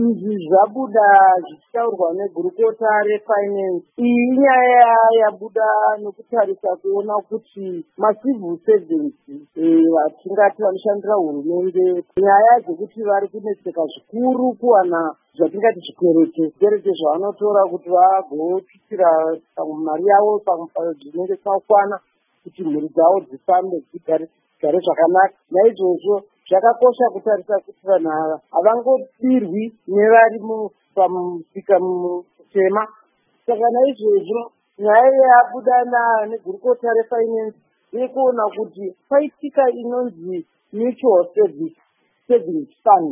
izvi zvabuda zvichitaurwa negurukota refinance. Iyi inyaya yabuda nekutarisa kuona kuti macivil servants vatingati vanoshandira hurumende, nyaya dzekuti vari kunetseka zvikuru kuwana zvatingati zvikwerete zvavanotora kuti vagotutsira mari yavo zvinenge zvakakwana kuti mhuri dzavo dzifambe dzigare zvakanaka. Naizvozvo zvakakosha kutarisa kuti vanhu ava havangodirwi nevari pamusika mutema. Saka naizvozvo nyaya yabuda negurukota refinance yekuona kuti paitika inonzi mutual savings fund,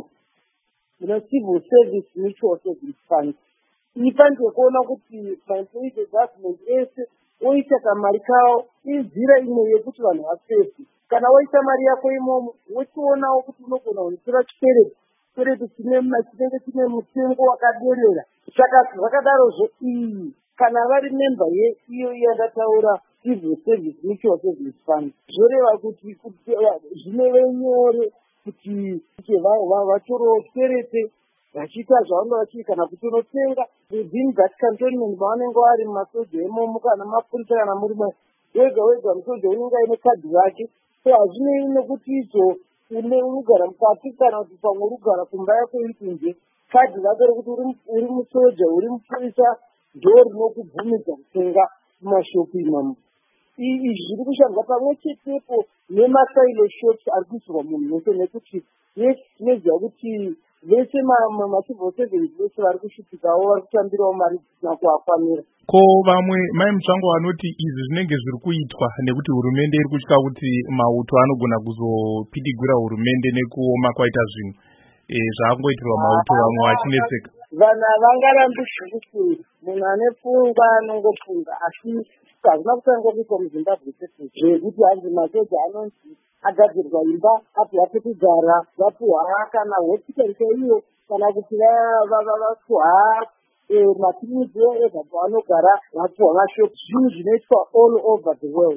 civil service mutual savings fund. Ifanire kuona kuti maemployees egovernment ese oita kamari kawo inzira imwe yekuti vanhu vasefi. Kana waisa mari yako imomo wochionawo kuti unogona kutora chikwereti chinenge chine mutengo wakaderera. Saka zvakadarozvo iyi kana vari memba yeiyo yandataura civil service mutual savings fund, zvoreva kuti zvinove nyore kuti vatorewo chikwereti vachiita zvavanenge vachiita kana kuti unotenga within that cantonment mavanenge vari mumasoja emomo kana mapurisa kana muri wega musoja unenge aine kadhi rake. So hazvinei nekuti idzo unogara mukati kana kuti pamwe urikugara kumba yako iri kunze, kadhi rake rekuti uri musoja uri mupurisa ndo rinokubvumidza kutenga mumashopu imomo. Izvi zviri kushandwa pamwe chetepo nemasailo shops ari kuisirwa munhu wese, nekuti tinoziva kuti vese macivil servants vese vari kushuphikawo vari kutambirawo mari dzisina kuvafanira. Ko vamwe mai Mutsvango vanoti izvi zvinenge zviri kuitwa nekuti hurumende iri kutya kuti mauto anogona kuzopidigura hurumende nekuoma kwaita zvinhu zvakangoitirwa mauto vamwe vachinetseka. Vanhu havangarambi zvikuru, munhu ane pfungwa anongofunga, asi hazvina kutanga kuitwa muZimbabwe chete zvekuti hanzi masoja anonzi agadzirwa imba apiwa pekugara, vapiwa kana hospital chaiyo, kana kuti vapiwa makiriniki ega pavanogara, vapiwa mashopu. Zvinhu zvinoitwa all over the world.